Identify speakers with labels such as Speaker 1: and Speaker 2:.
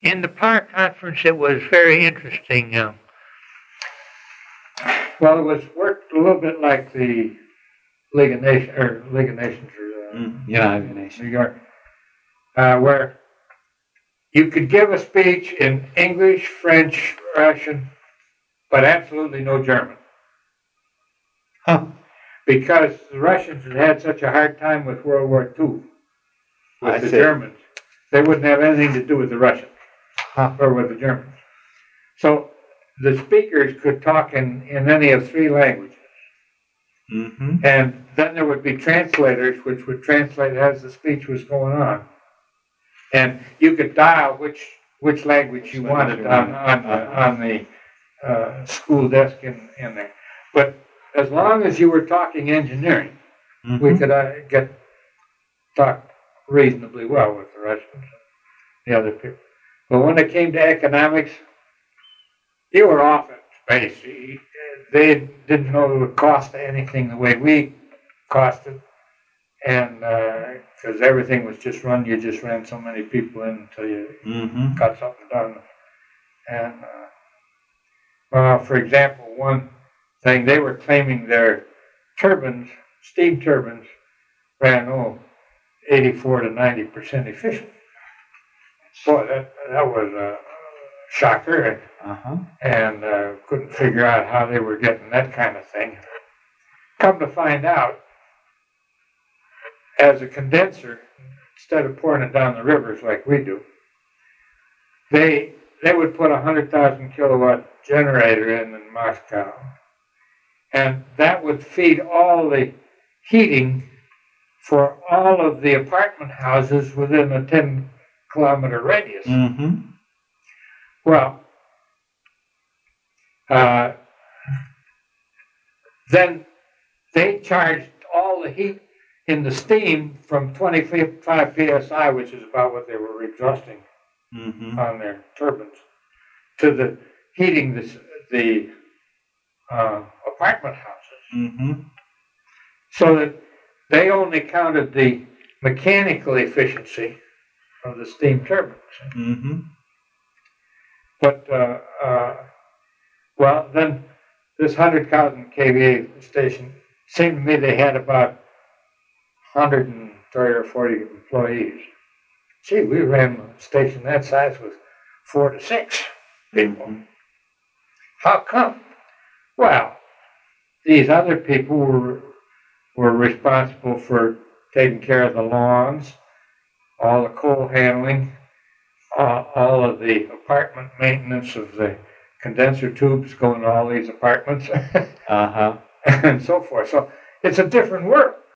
Speaker 1: in the power conference, it was very interesting. Well, it was worked a little bit like the League of Nations or
Speaker 2: United Nations,
Speaker 1: New York, where you could give a speech in English, French, Russian, but absolutely no German.
Speaker 2: Huh.
Speaker 1: Because the Russians had such a hard time with World War II with the Germans. They wouldn't have anything to do with the Russians or with the Germans. So the speakers could talk in any of three languages.
Speaker 2: Mm-hmm.
Speaker 1: And then there would be translators which would translate as the speech was going on. And you could dial which language you wanted on the school desk in there. But as long as you were talking engineering, we could talk reasonably well with the Russians and the other people. But when it came to economics, you were off at space. They didn't know it would cost anything the way we costed. And because everything was just run, you just ran so many people in until you got something done. And, for example, one thing, they were claiming their turbines, steam turbines, ran 84 to 90% efficient. Boy, that was a shocker, and couldn't figure out how they were getting that kind of thing. Come to find out, as a condenser, instead of pouring it down the rivers like we do, they would put a 100,000 kilowatt generator in Moscow, and that would feed all the heating for all of the apartment houses within a 10-kilometer radius. Well, then they charged all the heat in the steam from 25 psi, which is about what they were exhausting on their turbines, to the heating the apartment houses. So that they only counted the mechanical efficiency of the steam turbines. But, well, then this 100,000 kVA station, seemed to me they had about 130 or 40 employees. Gee, we ran a station that size with 4 to 6 people. How come? Well, these other people were responsible for taking care of the lawns, all the coal handling, all of the apartment maintenance of the condenser tubes going to all these apartments, and so forth. So it's a different work.